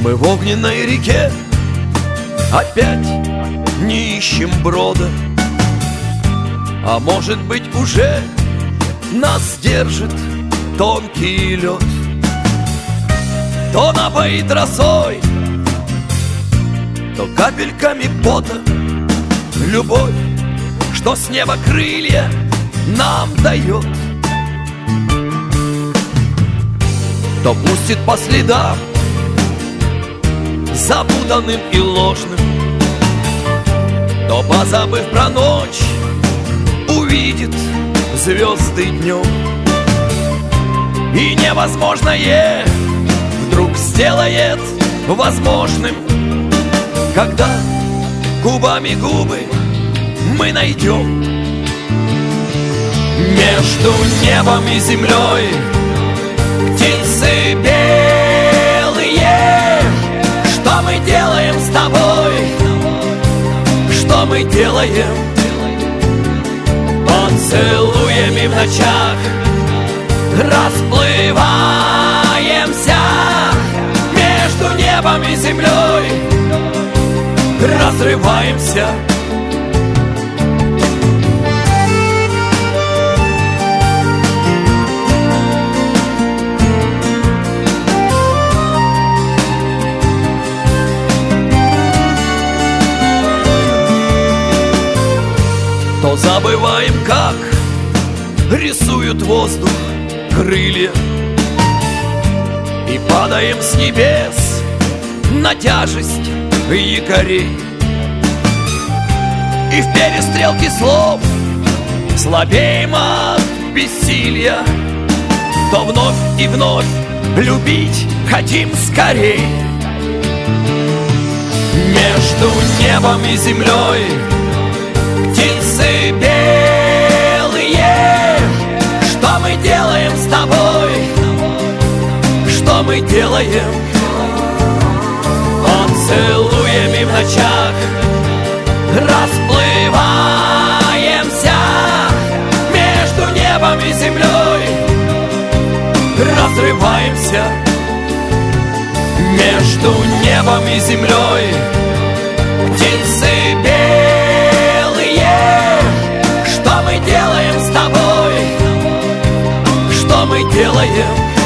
Мы в огненной реке опять не ищем брода, а может быть уже нас держит тонкий лед. То напоит росой, то капельками пота. Любовь, что с неба крылья нам дает, то пустит по следам запутанным и ложным, то, позабыв про ночь, увидит звезды днем. И невозможное вдруг сделает возможным, когда губами губы мы найдем. Между небом и землей птицы белые. Что мы делаем с тобой? Что мы делаем? Поцелуями в ночах расплываемся. Между небом и землей разрываемся. То забываем, как рисуют воздух крылья, и падаем с небес на тяжесть якорей. И в перестрелке слов слабеем от бессилия, то вновь и вновь любить хотим скорей. Между небом и землей птицы белые. Что мы делаем с тобой? Что мы делаем? Поцелуями в ночах расплываемся. Между небом и землей разрываемся. Между небом и землей птицы белые. Что мы делаем с тобой? Что мы делаем?